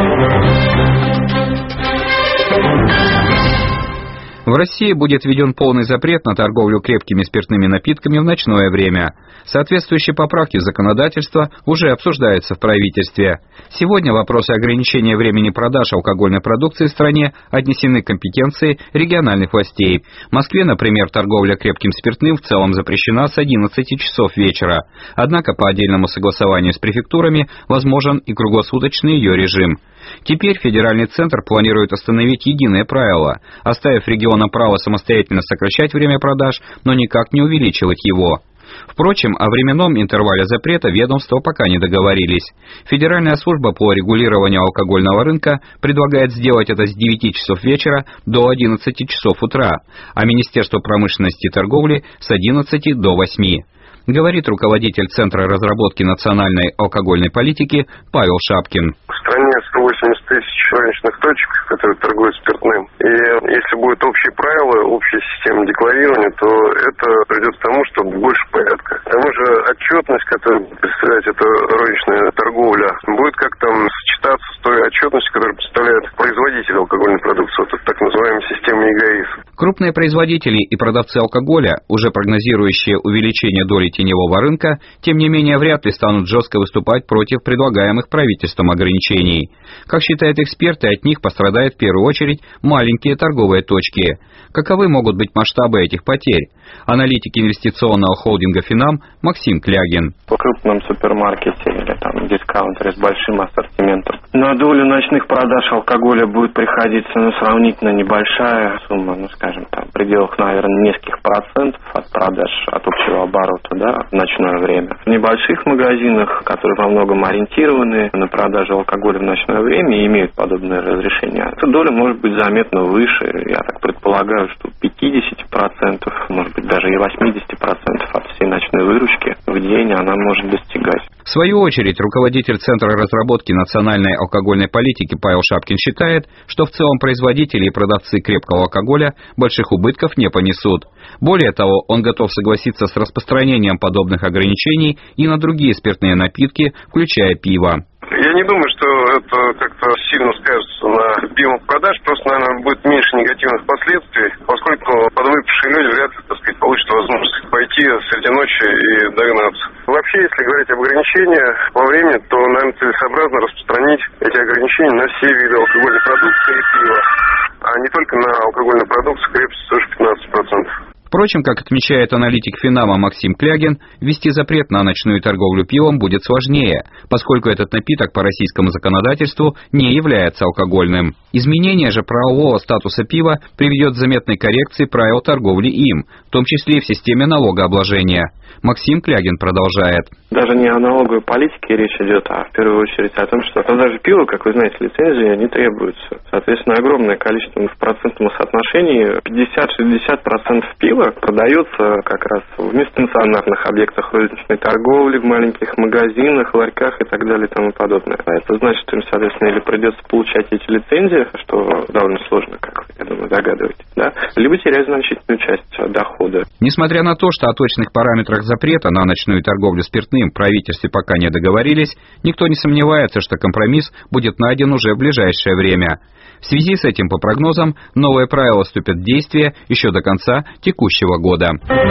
В России будет введен полный запрет на торговлю крепкими спиртными напитками в ночное время. Соответствующие поправки в законодательство уже обсуждаются в правительстве. Сегодня вопросы ограничения времени продаж алкогольной продукции в стране отнесены к компетенции региональных властей. В Москве, например, торговля крепким спиртным в целом запрещена с одиннадцати часов вечера. Однако по отдельному согласованию с префектурами возможен и круглосуточный ее режим. Теперь федеральный центр планирует установить единое правило, оставив регионам право самостоятельно сокращать время продаж, но никак не увеличивать его. Впрочем, о временном интервале запрета ведомства пока не договорились. Федеральная служба по регулированию алкогольного рынка предлагает сделать это с девяти часов вечера до одиннадцати часов утра, а Министерство промышленности и торговли с одиннадцати до восьми. Говорит руководитель Центра разработки национальной алкогольной политики Павел Шапкин. В стране сто восемьдесят тысяч розничных точек, которые торгуют спиртным. И если будут общие правила, общая система декларирования, то это придет к тому, что больше порядка. К тому же отчетность, которую представляет эта розничная торговля, будет как там сочетаться с той отчетностью, которую представляет производитель алкогольной продукции. Вот это так называемая система ЕГАИС. Крупные производители и продавцы алкоголя, уже прогнозирующие увеличение доли теневого рынка, тем не менее вряд ли станут жестко выступать против предлагаемых правительством ограничений. Как считают эксперты, от них пострадают в первую очередь маленькие торговые точки. Каковы могут быть масштабы этих потерь? Аналитик инвестиционного холдинга «Финам» Максим Клягин. В крупном супермаркете или там дискаунтере с большим ассортиментом на долю ночных продаж алкоголя будет приходиться ну, сравнительно небольшая сумма, ну скажем, там, в пределах, наверное, нескольких процентов от продаж, от общего оборота, да, в ночное время. В небольших магазинах, которые во многом ориентированы на продажу алкоголя в ночное время и имеют подобное разрешение, эта доля может быть заметно выше. Я так предполагаю, что пятьдесят процентов, может быть, даже и восемьдесят процентов от всей ночной выручки в день она может достигать. В свою очередь, руководитель Центра разработки национальной алкогольной политики Павел Шапкин считает, что в целом производители и продавцы крепкого алкоголя больших убытков не понесут. Более того, он готов согласиться с распространением подобных ограничений и на другие спиртные напитки, включая пиво. Я не думаю, что это как-то сильно скажется на объемах продаж, просто, наверное, будет меньше негативных последствий, поскольку подвыпившие люди вряд ли, так сказать, получат возможность пойти среди ночи и догнаться. Вообще, если говорить об ограничениях по времени, то, наверное, целесообразно распространить эти ограничения на все виды алкогольной продукции и пива, а не только на алкогольную продукцию крепостью тоже пятнадцать процентов. Впрочем, как отмечает аналитик «Финама» Максим Клягин, ввести запрет на ночную торговлю пивом будет сложнее, поскольку этот напиток по российскому законодательству не является алкогольным. Изменение же правового статуса пива приведет к заметной коррекции правил торговли им, в том числе и в системе налогообложения. Максим Клягин продолжает. Даже не о налоговой политике речь идет, а в первую очередь о том, что ну, даже пиво, как вы знаете, лицензии не требуются. Соответственно, огромное количество в процентном соотношении пятьдесят-шестьдесят процентов пива продается как раз в нестационарных объектах розничной торговли, в маленьких магазинах, ларьках и так далее и тому подобное. Это значит, что им, соответственно, или придется получать эти лицензии, что довольно сложно, как вы, я думаю, догадываетесь, да? Либо терять значительную часть дохода. Несмотря на то, что о точных параметрах запрета на ночную торговлю спиртным в правительстве пока не договорились, никто не сомневается, что компромисс будет найден уже в ближайшее время. В связи с этим, по прогнозам, новые правила вступят в действие еще до конца текущего года.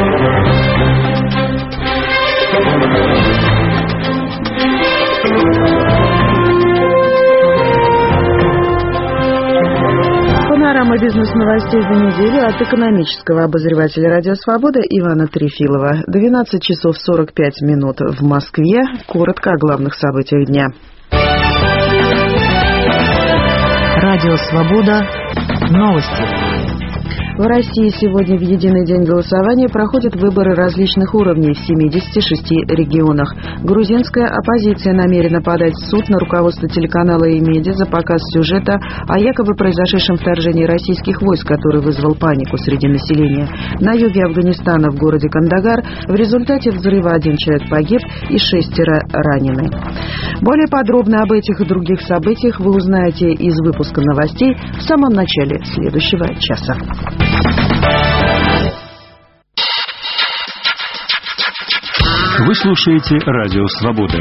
Панорама бизнес-новостей за неделю от экономического обозревателя «Радио Свобода» Ивана Трефилова. двенадцать часов сорок пять минут в Москве. Коротко о главных событиях дня. Радио Свобода. Новости. В России сегодня в единый день голосования проходят выборы различных уровней в семидесяти шести регионах. Грузинская оппозиция намерена подать в суд на руководство телеканала «Имеди» за показ сюжета о якобы произошедшем вторжении российских войск, который вызвал панику среди населения. На юге Афганистана в городе Кандагар в результате взрыва один человек погиб и шестеро ранены. Более подробно об этих и других событиях вы узнаете из выпуска новостей в самом начале следующего часа. Вы слушаете Радио Свобода.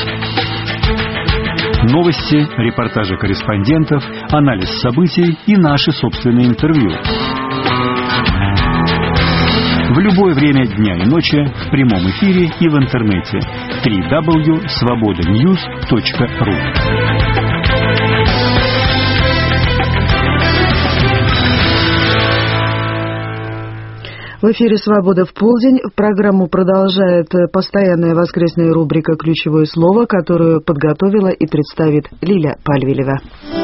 Новости, репортажи корреспондентов, анализ событий и наши собственные интервью. В любое время дня и ночи в прямом эфире и в интернете. дабл ю дабл ю дабл ю точка свобода ньюс точка ру. В эфире «Свобода в полдень». Программу продолжает постоянная воскресная рубрика «Ключевое слово», которую подготовила и представит Лиля Пальвилева.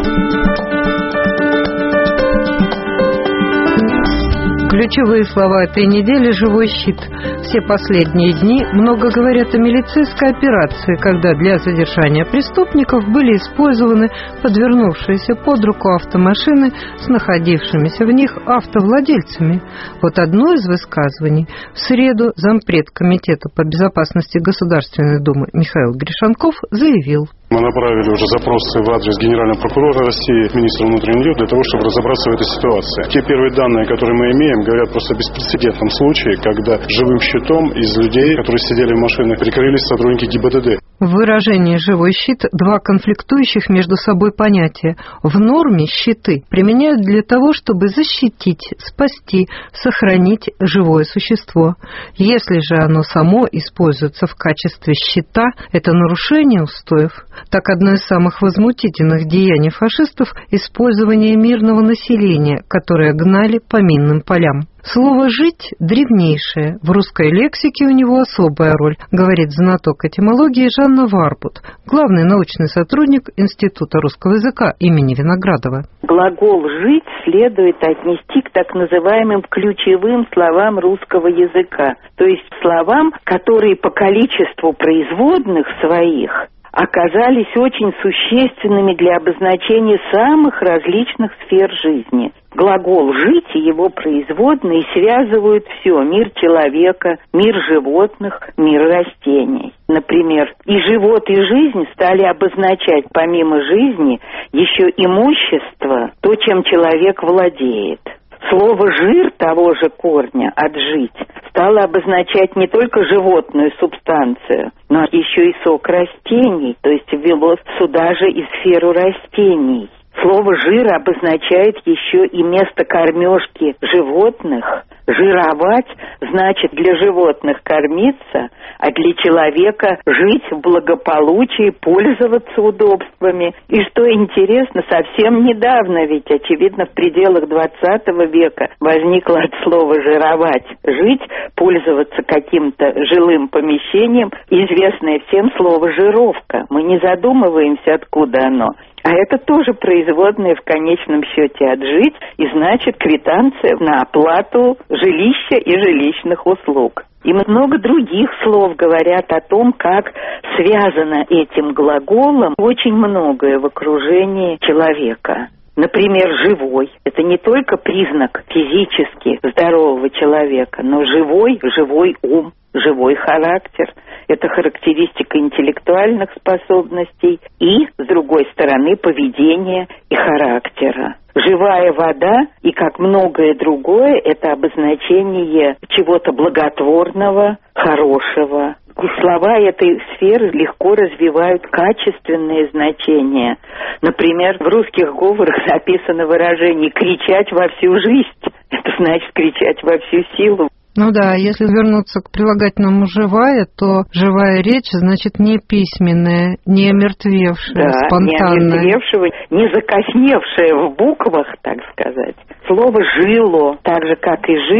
Ключевые слова этой недели – «живой щит». Все последние дни много говорят о милицейской операции, когда для задержания преступников были использованы подвернувшиеся под руку автомашины с находившимися в них автовладельцами. Вот одно из высказываний. В среду зампред Комитета по безопасности Государственной Думы Михаил Гришанков заявил: мы направили уже запросы в адрес генерального прокурора России, министра внутренних дел, для того, чтобы разобраться в этой ситуации. Те первые данные, которые мы имеем, говорят просто о беспрецедентном случае, когда живым щитом из людей, которые сидели в машинах, прикрылись сотрудники ГИБДД. В выражении «живой щит» два конфликтующих между собой понятия. В норме щиты применяют для того, чтобы защитить, спасти, сохранить живое существо. Если же оно само используется в качестве щита, это нарушение устоев. Так, одно из самых возмутительных деяний фашистов – использование мирного населения, которое гнали по минным полям. Слово «жить» древнейшее. В русской лексике у него особая роль, говорит знаток этимологии Жанна Варбут, главный научный сотрудник Института русского языка имени Виноградова. Глагол «жить» следует отнести к так называемым ключевым словам русского языка, то есть словам, которые по количеству производных своих оказались очень существенными для обозначения самых различных сфер жизни. Глагол «жить» и его производные связывают все: мир человека, мир животных, мир растений. Например, и живот, и жизнь стали обозначать помимо жизни еще имущество, то, чем человек владеет. Слово «жир» того же корня «отжить» стало обозначать не только животную субстанцию, но еще и сок растений, то есть ввело сюда же и сферу растений. Слово «жир» обозначает еще и место кормежки животных. Жировать значит для животных кормиться, а для человека жить в благополучии, пользоваться удобствами. И что интересно, совсем недавно, ведь, очевидно, в пределах двадцатого века возникло от слова «жировать» – жить, пользоваться каким-то жилым помещением, известное всем слово «жировка». Мы не задумываемся, откуда оно. А это тоже производное в конечном счете «отжить», и значит квитанция на оплату жилища и жилищных услуг. И много других слов говорят о том, как связано этим глаголом очень многое в окружении человека. Например, живой – это не только признак физически здорового человека, но живой, живой ум, живой характер. Это характеристика интеллектуальных способностей и, с другой стороны, поведения и характера. Живая вода и, как многое другое, это обозначение чего-то благотворного, хорошего. И слова этой сферы легко развивают качественные значения. Например, в русских говорах записано выражение «кричать во всю жизнь». Это значит кричать во всю силу. Ну да, если вернуться к прилагательному «живая», то живая речь значит не письменная, не омертвевшая, да, спонтанная. Не омертвевшая, не закосневшая в буквах, так сказать. Слово «жило», так же как и «жир»,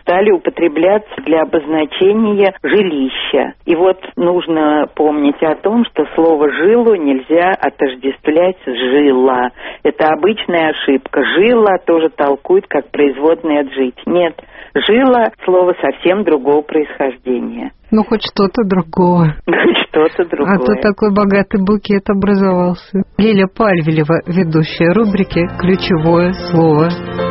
стали употребляться для обозначения жилища. И вот нужно помнить о том, что слово «жило» нельзя отождествлять с «жила». Это обычная ошибка. «Жила» тоже толкует как производное от «жить». Нет, «жила» — слово совсем другого происхождения. Ну, хоть что-то другого. Что-то другое. А то такой богатый букет образовался. Лиля Пальвелева, ведущая рубрики «Ключевое слово».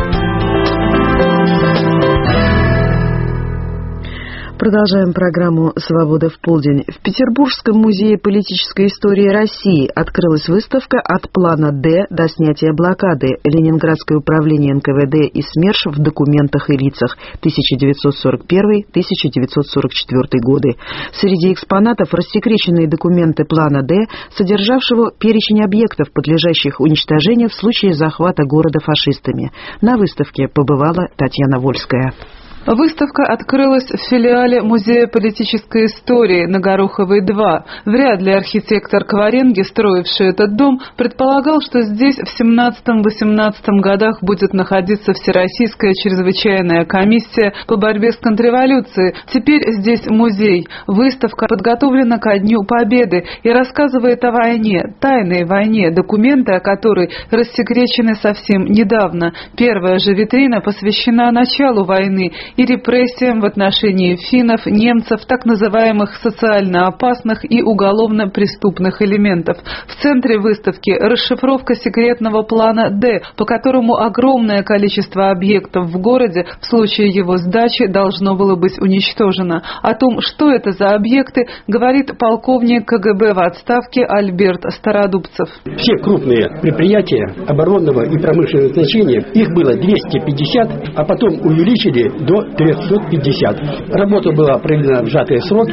Продолжаем программу «Свобода в полдень». В Петербургском музее политической истории России открылась выставка «От плана Д до снятия блокады. Ленинградское управление эн ка вэ дэ и СМЕРШ в документах и лицах тысяча девятьсот сорок первый — тысяча девятьсот сорок четвёртый годы». Среди экспонатов рассекреченные документы плана Д, содержавшего перечень объектов, подлежащих уничтожению в случае захвата города фашистами. На выставке побывала Татьяна Вольская. Выставка открылась в филиале Музея политической истории на Гороховой два. Вряд ли архитектор Кваренги, строивший этот дом, предполагал, что здесь в семнадцатом-восемнадцатом годах будет находиться Всероссийская чрезвычайная комиссия по борьбе с контрреволюцией. Теперь здесь музей. Выставка подготовлена ко Дню Победы и рассказывает о войне, тайной войне, документы о которой рассекречены совсем недавно. Первая же витрина посвящена началу войны и репрессиям в отношении финнов, немцев, так называемых социально опасных и уголовно преступных элементов. В центре выставки расшифровка секретного плана Д, по которому огромное количество объектов в городе в случае его сдачи должно было быть уничтожено. О том, что это за объекты, говорит полковник ка гэ бэ в отставке Альберт Стародубцев. Все крупные предприятия оборонного и промышленного значения, их было двести пятьдесят, а потом увеличили до триста пятьдесят. Работа была проведена в сжатые сроки,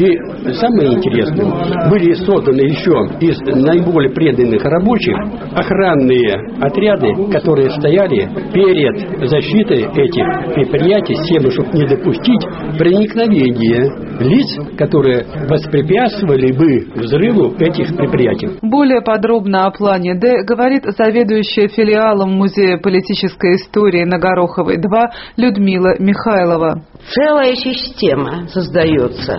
и самое интересное, были созданы еще из наиболее преданных рабочих охранные отряды, которые стояли перед защитой этих предприятий с тем, чтобы не допустить проникновения лиц, которые воспрепятствовали бы взрыву этих предприятий. Более подробно о плане Д говорит заведующая филиалом Музея политической истории на Гороховой два Людмила Михайлова. Целая система создается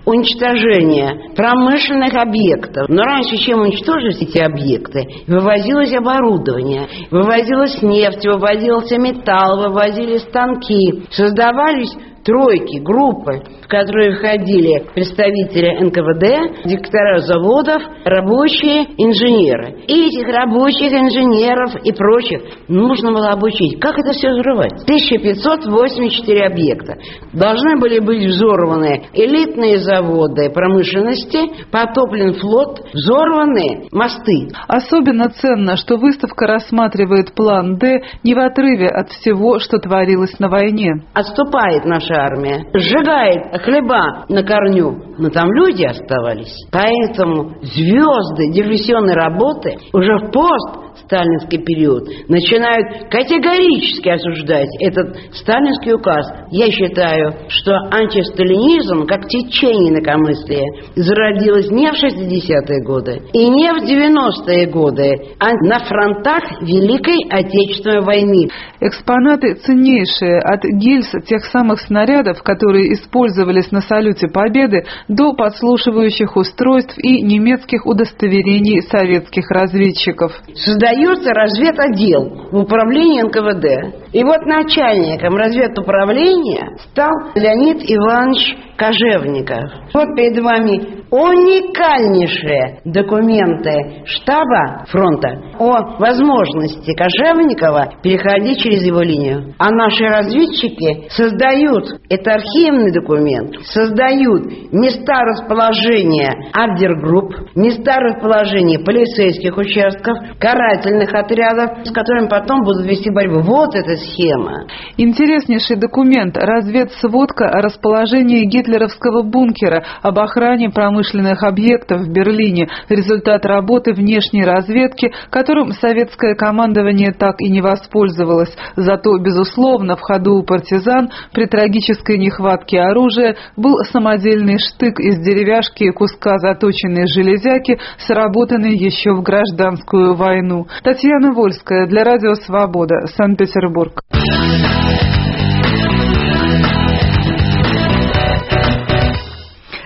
уничтожения промышленных объектов. Но раньше, чем уничтожить эти объекты, вывозилось оборудование, вывозилась нефть, вывозился металл, вывозили станки, создавались тройки, группы, в которые входили представители эн ка вэ дэ, директора заводов, рабочие, инженеры. И этих рабочих, инженеров и прочих нужно было обучить. Как это все взрывать? тысяча пятьсот восемьдесят четыре объекта. Должны были быть взорваны элитные заводы промышленности, потоплен флот, взорваны мосты. Особенно ценно, что выставка рассматривает план Д не в отрыве от всего, что творилось на войне. Отступает наша армия, сжигает хлеба на корню, но там люди оставались. Поэтому звезды диверсионной работы уже в пост сталинский период начинают категорически осуждать этот сталинский указ. Я считаю, что антисталинизм, как течение инакомыслия, зародилось не в шестидесятые годы и не в девяностые годы, а на фронтах Великой Отечественной войны. Экспонаты ценнейшие, от гильз тех самых снарядов, которые использовались на салюте Победы, до подслушивающих устройств и немецких удостоверений советских разведчиков. Создается разведотдел в управлении эн ка вэ дэ. И вот начальником разведуправления стал Леонид Иванович Кожевников. Вот перед вами уникальнейшие документы штаба фронта о возможности Кожевникова переходить через его линию. А наши разведчики создают, это архивный документ, создают места расположения абвергрупп, места расположения полицейских участков, карательных отрядов, с которыми потом будут вести борьбу. Вот эта схема. Интереснейший документ — разведсводка о расположении гитлеровского бункера, об охране промышленных объектов в Берлине, результат работы внешней разведки, которым советское командование так и не воспользовалось. Зато, безусловно, в ходу у партизан при трагической нехватке оружия был самодельный штык из деревяшки и куска заточенной железяки, сработанный еще в гражданскую войну. Татьяна Вольская для Радио Свобода, Санкт-Петербург.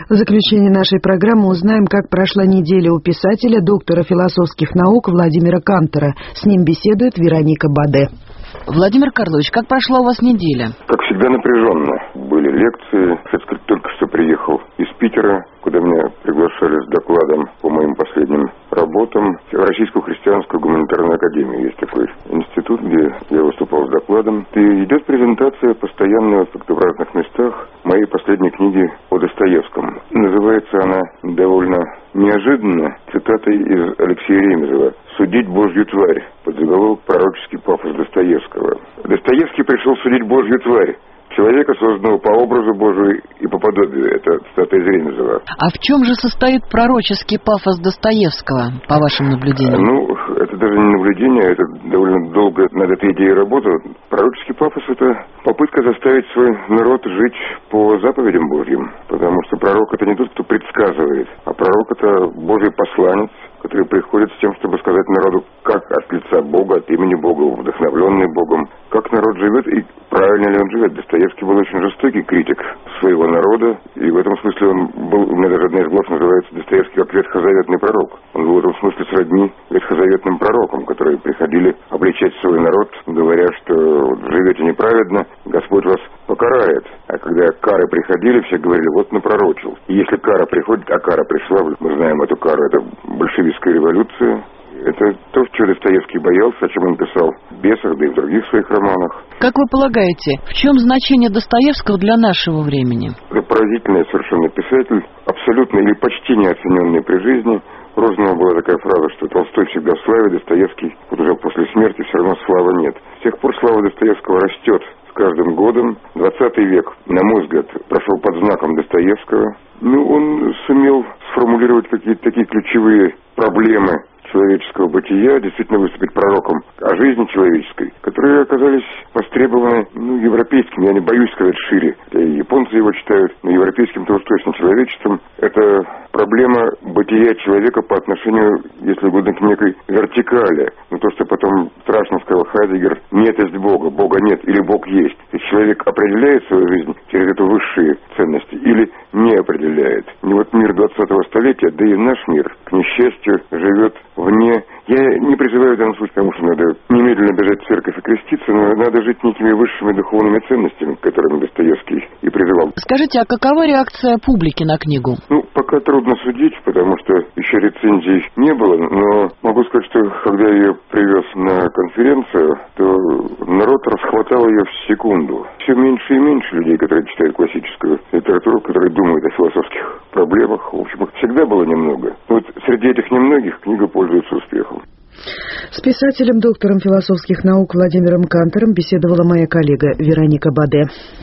В заключение нашей программы узнаем, как прошла неделя у писателя, доктора философских наук Владимира Кантора. С ним беседует Вероника Баде. Владимир Карлович, как прошла у вас неделя? Как всегда, напряженно. Были лекции. Кстати сказать, только что приехал из Питера, куда меня приглашали с докладом по моим последним работам. В Российскую христианскую гуманитарную академию есть такой институт, где я выступал с докладом. И идет презентация постоянная в разных местах моей последней книги о Достоевском. Называется она довольно неожиданно цитатой из Алексея Ремезова «Судить Божью тварь», под заголовок «Пророческий пафос Достоевского». Достоевский пришел судить Божью тварь, человека, созданного по образу Божию и по подобию. Это цитата из Ремезова. А в чем же состоит пророческий пафос Достоевского, по вашим наблюдениям? Ну, это даже не наблюдение, это довольно долго над этой идеей работа. Пророческий пафос — это попытка заставить свой народ жить по заповедям Божьим. Потому что пророк — это не тот, кто предсказывает, а пророк — это Божий посланец, который приходит с тем, чтобы сказать народу, как от лица Бога, от имени Бога, вдохновленный Богом, как народ живет и правильно ли он живет. Достоевский был очень жестокий критик своего народа, и в этом смысле он был, у меня даже одна из глав называется Достоевский как ветхозаветный пророк. Он был в этом смысле сродни ветхозаветным пророкам, которые приходили обличать свой народ, говоря, что живете неправедно, Господь вас покарает. А когда кары приходили, все говорили, вот напророчил. И если кара приходит, а кара пришла, мы знаем эту кару, это большевистская революция. Это то, чего Достоевский боялся, о чем он писал в «Бесах», да и в других своих романах. Как вы полагаете, в чем значение Достоевского для нашего времени? Это поразительный совершенно писатель, абсолютно или почти неоцененный при жизни. У Розанова была такая фраза, что Толстой всегда в славе, Достоевский вот уже после смерти все равно славы нет. С тех пор слава Достоевского растет с каждым годом. двадцатый век, на мой взгляд, прошел под знаком Достоевского. Ну, он сумел сформулировать какие-то такие ключевые проблемы человеческого бытия, действительно выступить пророком о жизни человеческой, которые оказались востребованы ну, европейским, я не боюсь сказать шире. И японцы его читают, но европейским-то уж точно человечеством. Это проблема бытия человека по отношению, если угодно, к некой вертикали. Но то, что потом страшно сказал Хайдеггер, нет есть Бога, Бога нет, или Бог есть. И человек определяет свою жизнь через эту высшие ценности или не определяет. И вот мир двадцатого столетия, да и наш мир, к несчастью, живет вне. Я не призываю в данном случае, потому что надо немедленно бежать в церковь и креститься, но надо жить некими высшими духовными ценностями, к которым Достоевский и призывал. Скажите, а какова реакция публики на книгу? Ну, пока трудно судить, потому что еще рецензий не было, но могу сказать, что когда я ее привез на конференцию, то народ расхватал ее в секунду. Все меньше и меньше людей, которые читают классическую литературу, которые думают о философских проблемах. В общем, их всегда было немного. Вот среди этих немногих книга пользуется успехом. С писателем, доктором философских наук Владимиром Кантором беседовала моя коллега Вероника Баде.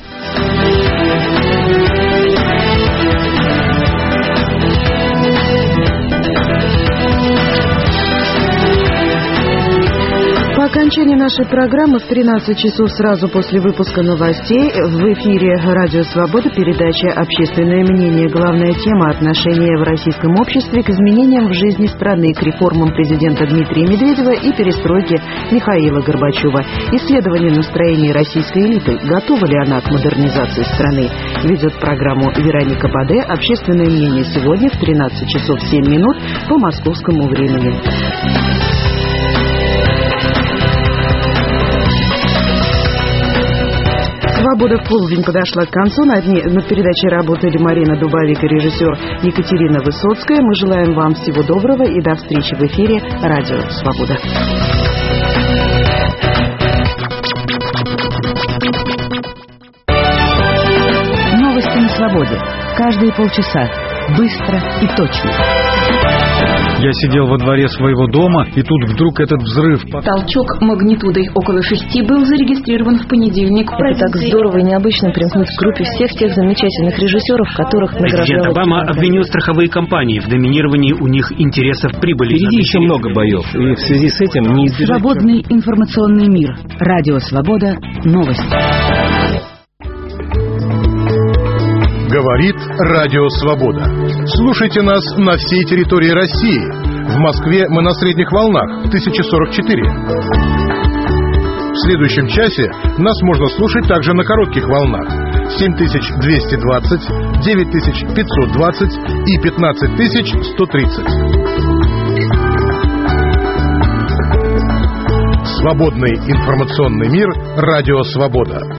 По окончании нашей программы в тринадцать часов сразу после выпуска новостей в эфире «Радио Свобода» передача «Общественное мнение». Главная тема – отношения в российском обществе к изменениям в жизни страны, к реформам президента Дмитрия Медведева и перестройке Михаила Горбачева. Исследование настроений российской элиты. Готова ли она к модернизации страны? Ведет программу Вероника Баде. «Общественное мнение» сегодня в тринадцать часов семь минут по московскому времени. «Свобода в полдень» подошла к концу. Над, над передачей работали Марина Дубовик и режиссер Екатерина Высоцкая. Мы желаем вам всего доброго и до встречи в эфире «Радио Свобода». Новости на свободе. Каждые полчаса. Быстро и точно. Я сидел во дворе своего дома, и тут вдруг этот взрыв. Толчок магнитудой около шести был зарегистрирован в понедельник. Это так здорово и необычно примкнуть к группе всех тех замечательных режиссеров, которых награждал... Президент Обама обвинил страховые компании в доминировании у них интересов прибыли. Впереди еще много боев, и в связи с этим не избежать... Свободный информационный мир. Радио Свобода. Новости. Говорит Радио Свобода. Слушайте нас на всей территории России. В Москве мы на средних волнах тысяча сорок четыре. В следующем часе нас можно слушать также на коротких волнах семь тысяч двести двадцать, девять тысяч пятьсот двадцать и пятнадцать тысяч сто тридцать. Свободный информационный мир. Радио Свобода.